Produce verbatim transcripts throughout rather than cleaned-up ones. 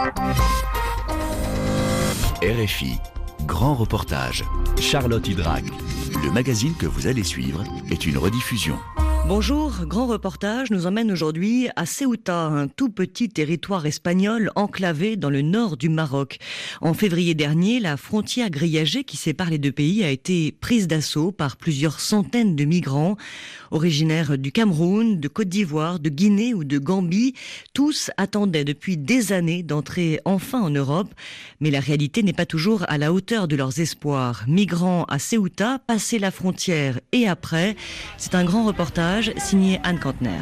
R F I, grand reportage. Charlotte Hydrac. Le magazine que vous allez suivre est une rediffusion. Bonjour, grand reportage nous emmène aujourd'hui à Ceuta, un tout petit territoire espagnol enclavé dans le nord du Maroc. En février dernier, la frontière grillagée qui sépare les deux pays a été prise d'assaut par plusieurs centaines de migrants, originaires du Cameroun, de Côte d'Ivoire, de Guinée ou de Gambie. Tous attendaient depuis des années d'entrer enfin en Europe, mais la réalité n'est pas toujours à la hauteur de leurs espoirs. Migrants à Ceuta, passer la frontière et après, c'est un grand reportage signé Anne Cantner.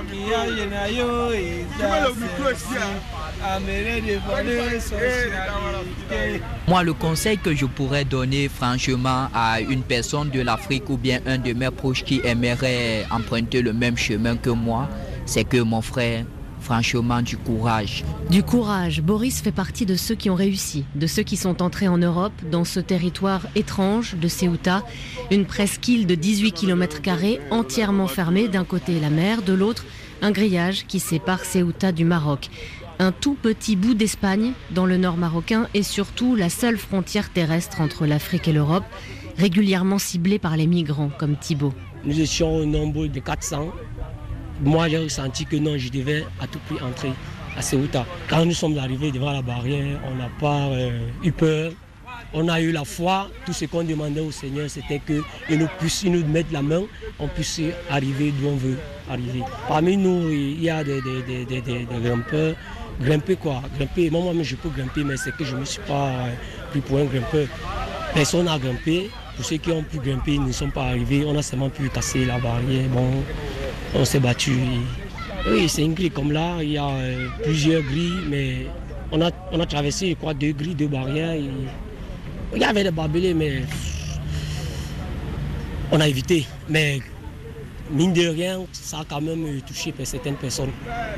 Moi, le conseil que je pourrais donner franchement à une personne de l'Afrique ou bien un de mes proches qui aimerait emprunter le même chemin que moi, c'est que mon frère, franchement, du courage. Du courage. Boris fait partie de ceux qui ont réussi, de ceux qui sont entrés en Europe, dans ce territoire étrange de Ceuta, une presqu'île de dix-huit kilomètres carrés, entièrement fermée, d'un côté la mer, de l'autre, un grillage qui sépare Ceuta du Maroc. Un tout petit bout d'Espagne, dans le nord marocain, et surtout la seule frontière terrestre entre l'Afrique et l'Europe, régulièrement ciblée par les migrants, comme Thibaut. Nous étions au nombre de quatre cents. Moi, j'ai ressenti que non, je devais à tout prix entrer à Ceuta. Quand nous sommes arrivés devant la barrière, on n'a pas euh, eu peur. On a eu la foi. Tout ce qu'on demandait au Seigneur, c'était qu'il nous puisse nous mettre la main, on puisse arriver d'où on veut arriver. Parmi nous, il y a des, des, des, des, des, des grimpeurs. Grimper quoi Grimper. Moi, moi, je peux grimper, mais c'est que je ne me suis pas euh, pris pour un grimpeur. Personne n'a grimpé. Pour ceux qui ont pu grimper, ils ne sont pas arrivés. On a seulement pu casser la barrière. Bon, on s'est battu. Oui, c'est une grille comme là. Il y a euh, plusieurs grilles, mais on a, on a traversé, je crois, deux grilles, deux barrières. Et... il y avait des barbelés, mais on a évité. Mais mine de rien, ça a quand même touché certaines personnes.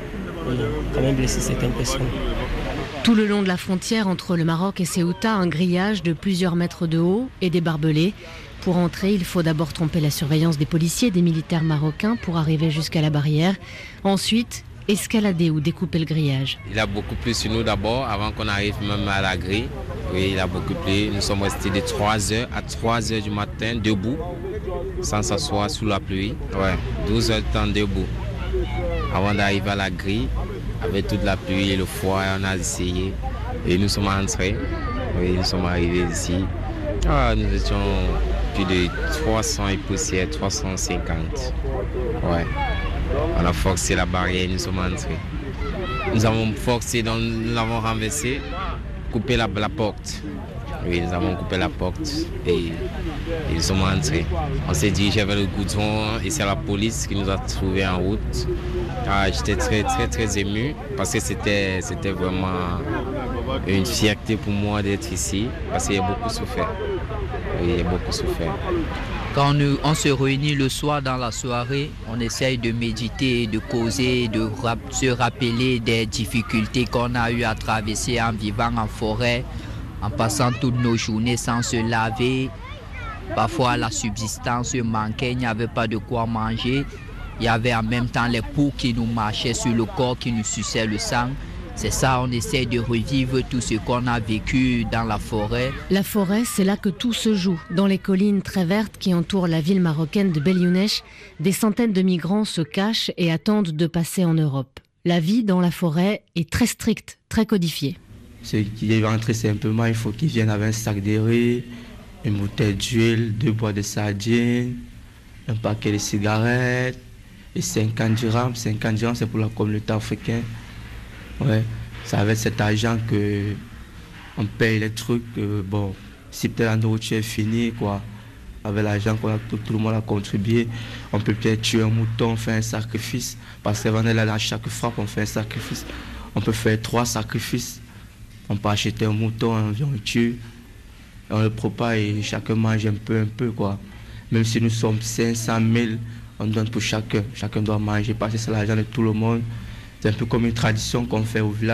On a quand même blessé certaines personnes. Tout le long de la frontière entre le Maroc et Ceuta, un grillage de plusieurs mètres de haut et des barbelés. Pour entrer, il faut d'abord tromper la surveillance des policiers et des militaires marocains pour arriver jusqu'à la barrière. Ensuite, escalader ou découper le grillage. Il a beaucoup plu sur nous d'abord, avant qu'on arrive même à la grille. Oui, il a beaucoup plu. Nous sommes restés de trois heures à trois heures du matin, debout, sans s'asseoir sous la pluie. Ouais, douze heures de temps debout. Avant d'arriver à la grille, avec toute la pluie et le froid, on a essayé. Et nous sommes entrés. Oui, nous sommes arrivés ici. Ah, nous étions plus de trois cents et poussières, trois cent cinquante. Ouais. On a forcé la barrière et nous sommes entrés. Nous avons forcé, donc nous l'avons renversé, coupé la, la porte. Oui, nous avons coupé la porte et, et nous sommes entrés. On s'est dirigé vers le goudron et c'est la police qui nous a trouvés en route. Ah, j'étais très, très, très ému parce que c'était, c'était vraiment une fierté pour moi d'être ici parce qu'il y a beaucoup souffert. Oui, il y a beaucoup souffert. Quand nous, on se réunit le soir dans la soirée, on essaye de méditer, de causer, de rap- se rappeler des difficultés qu'on a eu à traverser en vivant en forêt, en passant toutes nos journées sans se laver. Parfois la subsistance manquait, il n'y avait pas de quoi manger. Il y avait en même temps les poux qui nous marchaient sur le corps, qui nous suçaient le sang. C'est ça, on essaie de revivre tout ce qu'on a vécu dans la forêt. La forêt, c'est là que tout se joue. Dans les collines très vertes qui entourent la ville marocaine de Belyounech, des centaines de migrants se cachent et attendent de passer en Europe. La vie dans la forêt est très stricte, très codifiée. Ceux qui veulent entrer simplement, il faut qu'ils viennent avec un sac de riz, une bouteille d'huile, deux boîtes de sardines, un paquet de cigarettes et cinquante dirhams. cinquante dirhams, c'est pour la communauté africaine. Ouais, c'est avec cet argent que on paye les trucs. Euh, bon, si peut-être la nourriture est finie, quoi, avec l'argent qu'on a, tout, tout le monde a contribué, on peut peut-être tuer un mouton, faire un sacrifice. Parce qu'avant là, à chaque frappe, on fait un sacrifice. On peut faire trois sacrifices. On peut acheter un mouton, on vient le tue. On le prépare et chacun mange un peu, un peu, quoi. Même si nous sommes cinq cent mille, on donne pour chacun. Chacun doit manger parce que c'est l'argent de tout le monde. C'est un peu comme une tradition qu'on fait au village.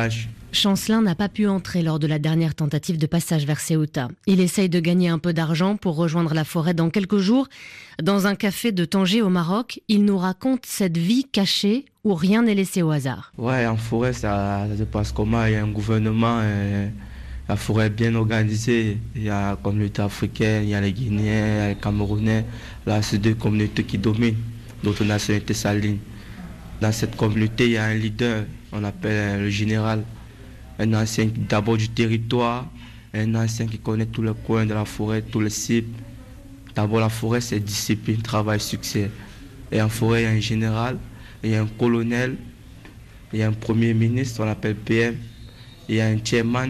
Chancelin n'a pas pu entrer lors de la dernière tentative de passage vers Ceuta. Il essaye de gagner un peu d'argent pour rejoindre la forêt dans quelques jours. Dans un café de Tanger au Maroc, il nous raconte cette vie cachée où rien n'est laissé au hasard. Ouais, en forêt, ça, ça se passe comment? Il y a un gouvernement, euh, la forêt est bien organisée. Il y a la communauté africaine, il y a les Guinéens, il y a les Camerounais. Là, c'est deux communautés qui dominent. D'autres nationalités s'alignent. Dans cette communauté, il y a un leader, on appelle le général. Un ancien d'abord du territoire, un ancien qui connaît tous les coins de la forêt, tous les cibles. D'abord, la forêt, c'est discipline, travail, succès. Et en forêt, il y a un général, il y a un colonel, il y a un premier ministre, on l'appelle P M, il y a un chairman.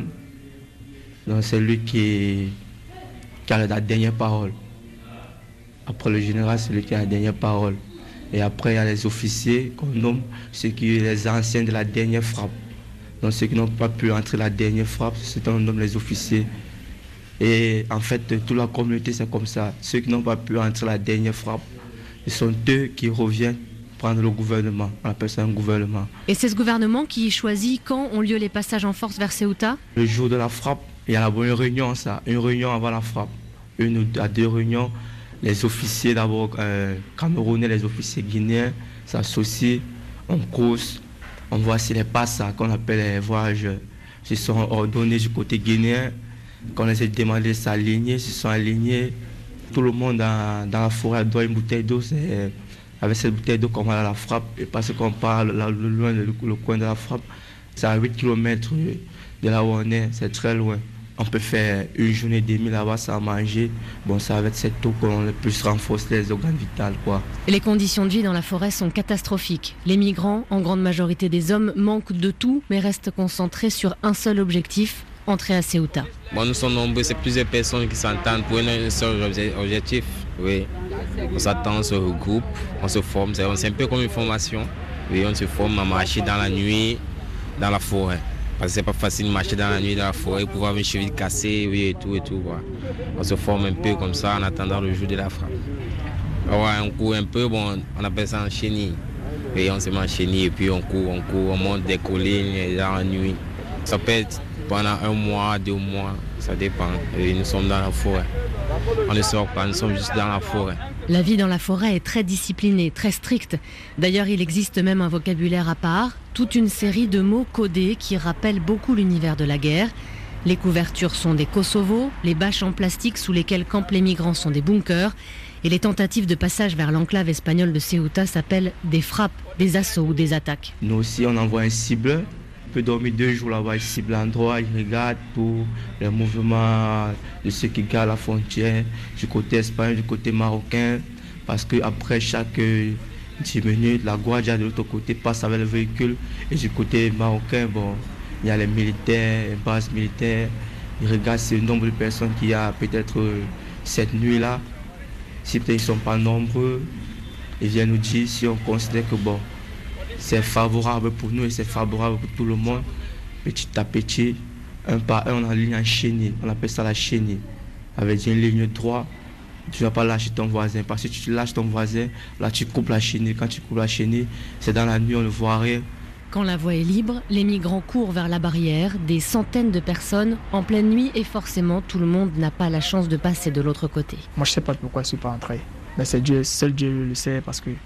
Donc, c'est lui qui, qui a la dernière parole. Après le général, c'est lui qui a la dernière parole. Et après, il y a les officiers qu'on nomme ceux qui sont les anciens de la dernière frappe. Donc ceux qui n'ont pas pu entrer la dernière frappe, c'est un nomme les officiers. Et en fait, toute la communauté, c'est comme ça. Ceux qui n'ont pas pu entrer la dernière frappe, ce sont eux qui reviennent prendre le gouvernement. On appelle ça un gouvernement. Et c'est ce gouvernement qui choisit quand ont lieu les passages en force vers Ceuta? Le jour de la frappe, il y a une réunion, ça, une réunion avant la frappe. Une ou à deux réunions. Les officiers d'abord euh, camerounais, les officiers guinéens s'associent, on cause. On voit si les passages qu'on appelle les voyages se sont ordonnés du côté guinéen. Quand on les a demandé de s'aligner, se sont alignés. Tout le monde dans, dans la forêt doit une bouteille d'eau. Avec cette bouteille d'eau qu'on va à la frappe. Et parce qu'on parle là, loin le, le coin de la frappe, c'est à huit kilomètres de là où on est, c'est très loin. On peut faire une journée et demie là-bas sans manger. Bon, c'est avec cette eau qu'on puisse renforcer les organes vitaux, quoi. Les conditions de vie dans la forêt sont catastrophiques. Les migrants, en grande majorité des hommes, manquent de tout, mais restent concentrés sur un seul objectif, entrer à Ceuta. Bon, nous sommes nombreux, c'est plusieurs personnes qui s'entendent pour un seul objectif. Oui. On s'attend, on se regroupe, on se forme. C'est un peu comme une formation. Oui, on se forme à marcher dans la nuit, dans la forêt. Parce que c'est pas facile de marcher dans la nuit dans la forêt pour avoir une cheville cassée, oui, et tout, et tout. Quoi. On se forme un peu comme ça en attendant le jour de la frappe. Ouais, on court un peu, bon, on appelle ça un chenille. Et on se met en chenille et puis on court, on court, on monte des collines dans la nuit. Ça peut être pendant un mois, deux mois, ça dépend. Et nous sommes dans la forêt. On ne sort pas, nous sommes juste dans la forêt. La vie dans la forêt est très disciplinée, très stricte. D'ailleurs, il existe même un vocabulaire à part, toute une série de mots codés qui rappellent beaucoup l'univers de la guerre. Les couvertures sont des Kosovo, les bâches en plastique sous lesquelles campent les migrants sont des bunkers, et les tentatives de passage vers l'enclave espagnole de Ceuta s'appellent des frappes, des assauts ou des attaques. Nous aussi, on envoie un cible. On peut dormir deux jours là-bas, il cible l'endroit, il regarde pour les mouvements de ceux qui gardent la frontière, du côté espagnol, du côté marocain, parce qu'après chaque dix minutes, la Guardia de l'autre côté passe avec le véhicule, et du côté marocain, bon, il y a les militaires, les bases militaires, ils regardent ce nombre de personnes qu'il y a peut-être cette nuit-là. Si peut-être ils ne sont pas nombreux, ils viennent nous dire si on considère que bon, c'est favorable pour nous et c'est favorable pour tout le monde. Petit à petit, un par un, on a une ligne enchaînée. On appelle ça la chaînée. Avec une ligne droite, tu ne vas pas lâcher ton voisin. Parce que si tu lâches ton voisin, là tu coupes la chaînée. Quand tu coupes la chaînée, c'est dans la nuit, on ne voit rien. Quand la voie est libre, les migrants courent vers la barrière, des centaines de personnes en pleine nuit et forcément tout le monde n'a pas la chance de passer de l'autre côté. Moi je ne sais pas pourquoi je ne suis pas entré. Mais c'est Dieu, seul Dieu le sait parce que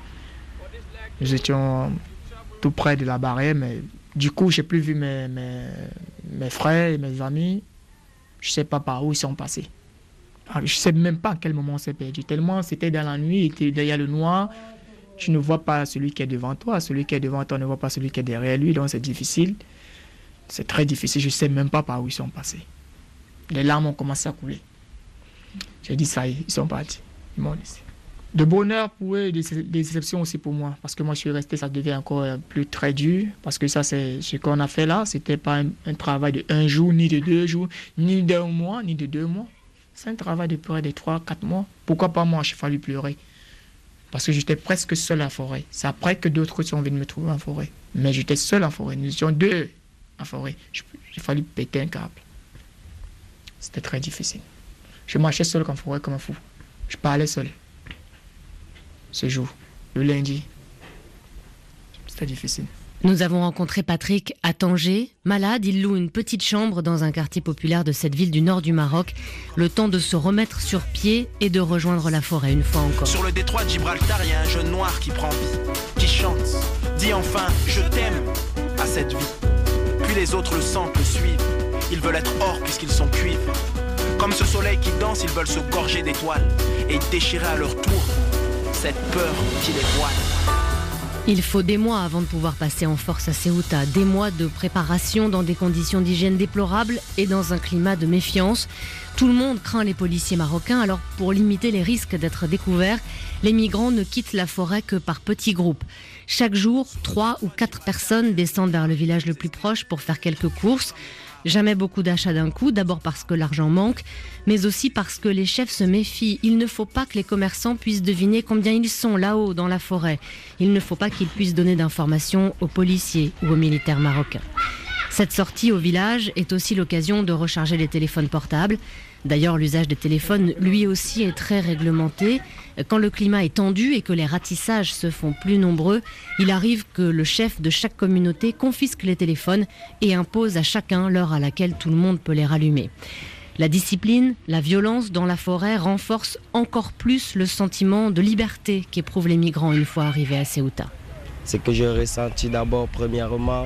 nous étions tout près de la barrière, mais du coup je n'ai plus vu mes, mes, mes frères et mes amis. Je ne sais pas par où ils sont passés. Je ne sais même pas à quel moment on s'est perdu. Tellement c'était dans la nuit, était derrière le noir. Tu ne vois pas celui qui est devant toi, celui qui est devant toi ne voit pas celui qui est derrière lui, donc c'est difficile. C'est très difficile, je ne sais même pas par où ils sont passés. Les larmes ont commencé à couler. J'ai dit ça y est, ils sont partis, ils m'ont laissé. De bonheur pour eux et des déceptions aussi pour moi, parce que moi je suis resté, ça devient encore plus très dur, parce que ça c'est ce qu'on a fait là, c'était pas un, un travail de un jour, ni de deux jours, ni d'un mois, ni de deux mois. C'est un travail de près de trois, quatre mois. Pourquoi pas moi, j'ai fallu pleurer. Parce que j'étais presque seul en forêt. C'est après que d'autres sont venus me trouver en forêt. Mais j'étais seul en forêt. Nous étions deux en forêt. J'ai fallu péter un câble. C'était très difficile. Je marchais seul en forêt comme un fou. Je parlais seul. Ce jour, le lundi, c'était difficile. Nous avons rencontré Patrick à Tanger. Malade, il loue une petite chambre dans un quartier populaire de cette ville du nord du Maroc. Le temps de se remettre sur pied et de rejoindre la forêt une fois encore. Sur le détroit de Gibraltar, il y a un jeune noir qui prend vie, qui chante, dit enfin « je t'aime » à cette vie. Puis les autres le sentent, le suivent. Ils veulent être or puisqu'ils sont cuivres. Comme ce soleil qui danse, ils veulent se gorger d'étoiles et déchirer à leur tour cette peur qui les voile. Il faut des mois avant de pouvoir passer en force à Ceuta, des mois de préparation dans des conditions d'hygiène déplorables et dans un climat de méfiance. Tout le monde craint les policiers marocains, alors pour limiter les risques d'être découverts, les migrants ne quittent la forêt que par petits groupes. Chaque jour, trois ou quatre personnes descendent vers le village le plus proche pour faire quelques courses. Jamais beaucoup d'achats d'un coup, d'abord parce que l'argent manque, mais aussi parce que les chefs se méfient. Il ne faut pas que les commerçants puissent deviner combien ils sont là-haut dans la forêt. Il ne faut pas qu'ils puissent donner d'informations aux policiers ou aux militaires marocains. Cette sortie au village est aussi l'occasion de recharger les téléphones portables. D'ailleurs, l'usage des téléphones, lui aussi, est très réglementé. Quand le climat est tendu et que les ratissages se font plus nombreux, il arrive que le chef de chaque communauté confisque les téléphones et impose à chacun l'heure à laquelle tout le monde peut les rallumer. La discipline, la violence dans la forêt renforcent encore plus le sentiment de liberté qu'éprouvent les migrants une fois arrivés à Ceuta. Ce que j'ai ressenti d'abord, premièrement,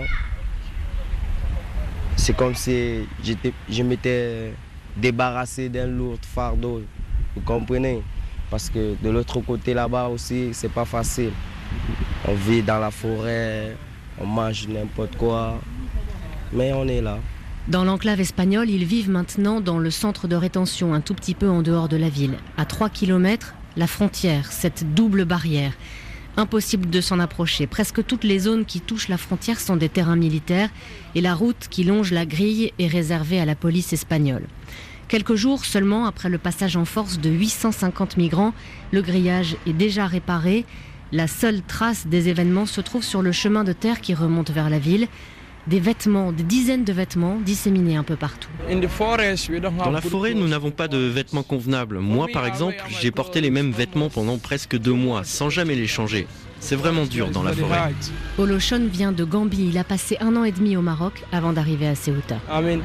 c'est comme si j'étais, je m'étais débarrassé d'un lourd fardeau, vous comprenez? Parce que de l'autre côté là-bas aussi, c'est pas facile. On vit dans la forêt, on mange n'importe quoi, mais on est là. Dans l'enclave espagnole, ils vivent maintenant dans le centre de rétention, un tout petit peu en dehors de la ville. À trois kilomètres, la frontière, cette double barrière. Impossible de s'en approcher. Presque toutes les zones qui touchent la frontière sont des terrains militaires et la route qui longe la grille est réservée à la police espagnole. Quelques jours seulement après le passage en force de huit cent cinquante migrants, le grillage est déjà réparé. La seule trace des événements se trouve sur le chemin de terre qui remonte vers la ville. Des vêtements, des dizaines de vêtements disséminés un peu partout. Dans la forêt, nous n'avons pas de vêtements convenables. Moi, par exemple, j'ai porté les mêmes vêtements pendant presque deux mois, sans jamais les changer. C'est vraiment dur dans la forêt. Oloshon vient de Gambie. Il a passé un an et demi au Maroc avant d'arriver à Ceuta.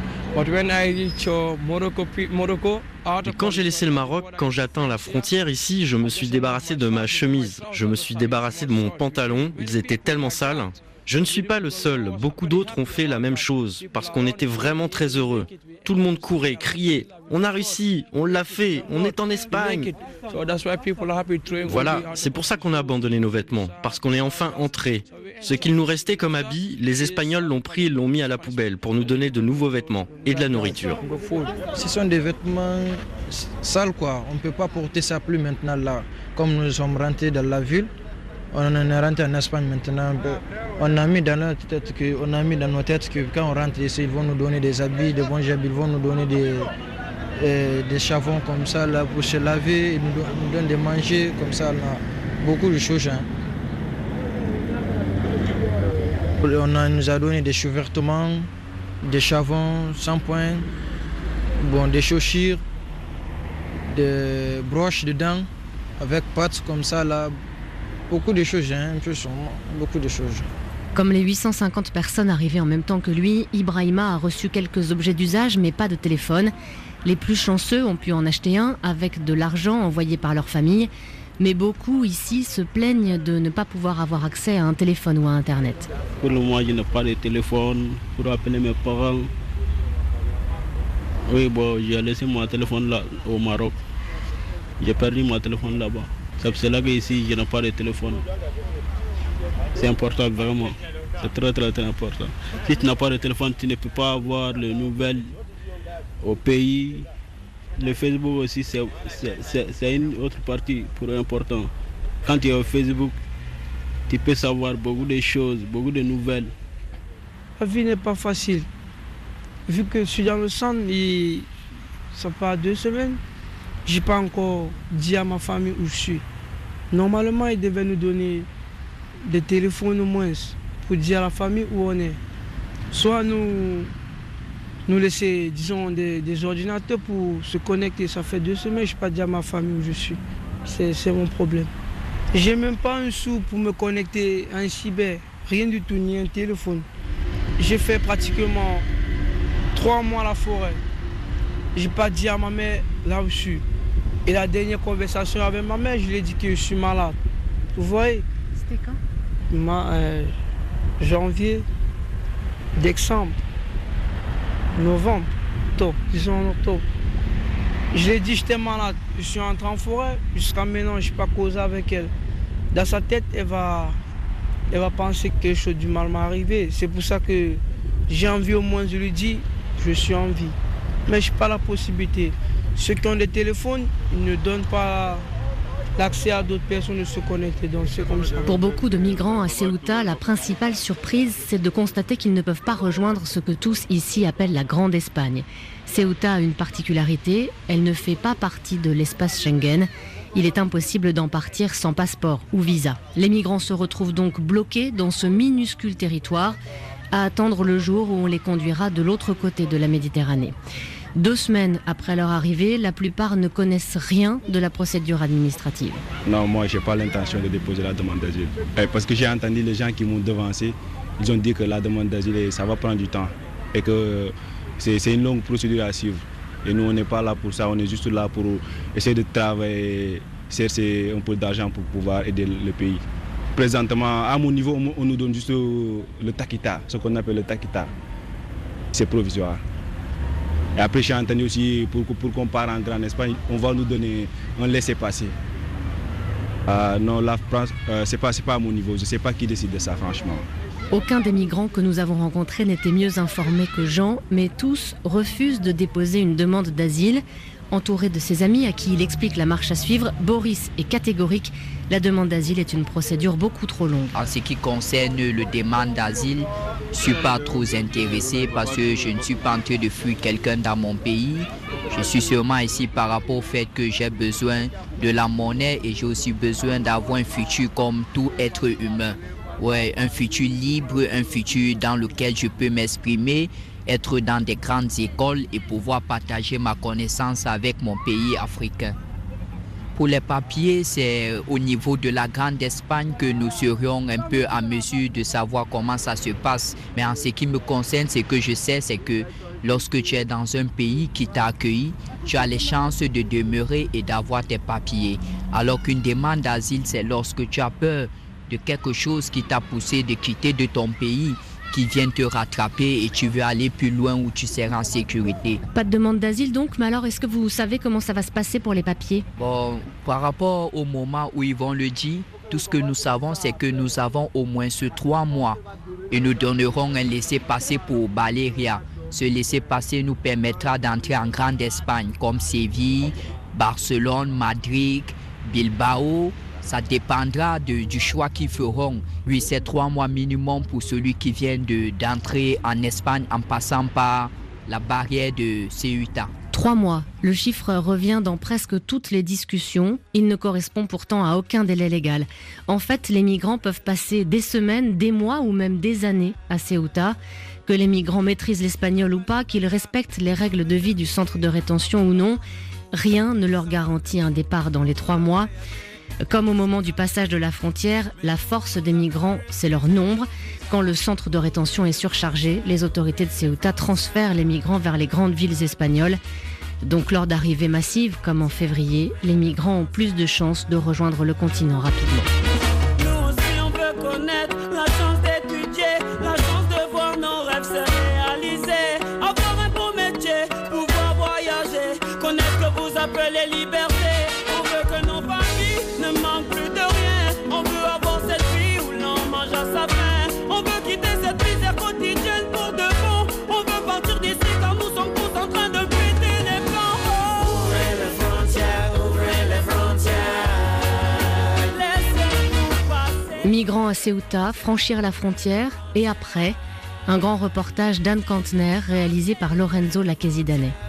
Et quand j'ai laissé le Maroc, quand j'ai atteint la frontière ici, je me suis débarrassé de ma chemise. Je me suis débarrassé de mon pantalon. Ils étaient tellement sales. Je ne suis pas le seul, beaucoup d'autres ont fait la même chose, parce qu'on était vraiment très heureux. Tout le monde courait, criait, on a réussi, on l'a fait, on est en Espagne. Voilà, c'est pour ça qu'on a abandonné nos vêtements, parce qu'on est enfin entrés. Ce qu'il nous restait comme habits, les Espagnols l'ont pris et l'ont mis à la poubelle pour nous donner de nouveaux vêtements et de la nourriture. Ce sont des vêtements sales, quoi. On ne peut pas porter ça plus maintenant là. Comme nous sommes rentrés dans la ville, on est rentré en Espagne maintenant. On a mis dans notre tête que, on a mis dans nos têtes que quand on rentre ici, ils vont nous donner des habits, des bons habits, ils vont nous donner des, euh, des savons comme ça là, pour se laver, ils nous, nous donnent des manger comme ça. Là. Beaucoup de choses. Hein. On a, nous a donné des chevêtements, des savons, shampoing, bon, des chaussures, des broches de dents avec pâtes comme ça là. Beaucoup de choses, hein, beaucoup de choses. Comme les huit cent cinquante personnes arrivées en même temps que lui, Ibrahima a reçu quelques objets d'usage mais pas de téléphone. Les plus chanceux ont pu en acheter un avec de l'argent envoyé par leur famille. Mais beaucoup ici se plaignent de ne pas pouvoir avoir accès à un téléphone ou à Internet. Pour le moment, je n'ai pas de téléphone pour appeler mes parents. Oui, bon, j'ai laissé mon téléphone là au Maroc. J'ai perdu mon téléphone là-bas. C'est pour cela qu'ici, je n'ai pas de téléphone. C'est important, vraiment. C'est très, très, très important. Si tu n'as pas de téléphone, tu ne peux pas avoir les nouvelles au pays. Le Facebook aussi, c'est une autre partie pour important. Quand tu es au Facebook, tu peux savoir beaucoup de choses, beaucoup de nouvelles. La vie n'est pas facile. Vu que je suis dans le centre, et ça fait deux semaines. Je n'ai pas encore dit à ma famille où je suis. Normalement, ils devaient nous donner des téléphones au moins pour dire à la famille où on est. Soit nous, nous laisser, disons, des, des ordinateurs pour se connecter. Ça fait deux semaines, je n'ai pas dit à ma famille où je suis. C'est mon problème. Je n'ai même pas un sou pour me connecter à un cyber rien du tout, ni un téléphone. J'ai fait pratiquement trois mois à la forêt. Je n'ai pas dit à ma mère là où je suis. Et la dernière conversation avec ma mère, je lui ai dit que je suis malade. Vous voyez? C'était quand? Ma, euh, janvier, décembre, novembre, octobre, disons en octobre. Je lui ai dit que j'étais malade. Je suis entré en forêt. Jusqu'à maintenant, je n'ai pas causé avec elle. Dans sa tête, elle va, elle va penser que quelque chose du mal m'est arrivé. C'est pour ça que j'ai envie au moins de lui dire je suis en vie. Mais je n'ai pas la possibilité. Ceux qui ont des téléphones, ils ne donnent pas l'accès à d'autres personnes de se connecter. Donc c'est comme ça. Pour beaucoup de migrants à Ceuta, la principale surprise, c'est de constater qu'ils ne peuvent pas rejoindre ce que tous ici appellent la Grande Espagne. Ceuta a une particularité, elle ne fait pas partie de l'espace Schengen. Il est impossible d'en partir sans passeport ou visa. Les migrants se retrouvent donc bloqués dans ce minuscule territoire, à attendre le jour où on les conduira de l'autre côté de la Méditerranée. Deux semaines après leur arrivée, la plupart ne connaissent rien de la procédure administrative. Non, moi, je n'ai pas l'intention de déposer la demande d'asile. Parce que j'ai entendu les gens qui m'ont devancé, ils ont dit que la demande d'asile, ça va prendre du temps. Et que c'est une longue procédure à suivre. Et nous, on n'est pas là pour ça, on est juste là pour essayer de travailler, chercher un peu d'argent pour pouvoir aider le pays. Présentement, à mon niveau, on nous donne juste le taquita, ce qu'on appelle le taquita. C'est provisoire. Et après, j'ai entendu aussi, pour, pour qu'on parte en Grande Espagne, on va nous donner un laissez-passer. Euh, non, la France, euh, ce n'est pas, pas à mon niveau. Je ne sais pas qui décide de ça, franchement. Aucun des migrants que nous avons rencontrés n'était mieux informé que Jean, mais tous refusent de déposer une demande d'asile. Entouré de ses amis à qui il explique la marche à suivre, Boris est catégorique. La demande d'asile est une procédure beaucoup trop longue. En ce qui concerne le demande d'asile, je ne suis pas trop intéressé parce que je ne suis pas en train de fuir quelqu'un dans mon pays. Je suis sûrement ici par rapport au fait que j'ai besoin de la monnaie et j'ai aussi besoin d'avoir un futur comme tout être humain. Ouais, un futur libre, un futur dans lequel je peux m'exprimer, être dans des grandes écoles et pouvoir partager ma connaissance avec mon pays africain. Pour les papiers, c'est au niveau de la Grande Espagne que nous serions un peu à mesure de savoir comment ça se passe. Mais en ce qui me concerne, ce que je sais, c'est que lorsque tu es dans un pays qui t'a accueilli, tu as les chances de demeurer et d'avoir tes papiers. Alors qu'une demande d'asile, c'est lorsque tu as peur de quelque chose qui t'a poussé de quitter de ton pays, qui vient te rattraper et tu veux aller plus loin où tu seras en sécurité. Pas de demande d'asile donc, mais alors est-ce que vous savez comment ça va se passer pour les papiers? Bon, par rapport au moment où ils vont le dire, tout ce que nous savons, c'est que nous avons au moins ce trois mois et nous donnerons un laissez-passer pour Valeria. Ce laissez-passer nous permettra d'entrer en Grande Espagne comme Séville, Barcelone, Madrid, Bilbao. Ça dépendra de, du choix qu'ils feront. Oui, c'est trois mois minimum pour celui qui vient d'entrer en Espagne en passant par la barrière de Ceuta. Trois mois. Le chiffre revient dans presque toutes les discussions. Il ne correspond pourtant à aucun délai légal. En fait, les migrants peuvent passer des semaines, des mois ou même des années à Ceuta. Que les migrants maîtrisent l'espagnol ou pas, qu'ils respectent les règles de vie du centre de rétention ou non, rien ne leur garantit un départ dans les trois mois. Comme au moment du passage de la frontière, la force des migrants, c'est leur nombre. Quand le centre de rétention est surchargé, les autorités de Ceuta transfèrent les migrants vers les grandes villes espagnoles. Donc lors d'arrivées massives, comme en février, les migrants ont plus de chances de rejoindre le continent rapidement. Nous aussi on veut connaître la chance d'étudier, la chance de voir nos rêves se réaliser. Avoir un beau métier, pouvoir voyager, connaître ce que vous appelez liberté. On veut que nos familles ne manquent plus de rien. On veut avoir cette vie où l'on mange à sa faim. On veut quitter cette misère quotidienne pour de bon. On veut partir d'ici car nous sommes tous en train de péter les plans. Oh. Ouvrez les frontières, ouvrez les frontières. Laissez-nous passer. Migrants à Ceuta, franchir la frontière et après, un grand reportage d'Anne Kantner réalisé par Lorenzo Lacchesidane.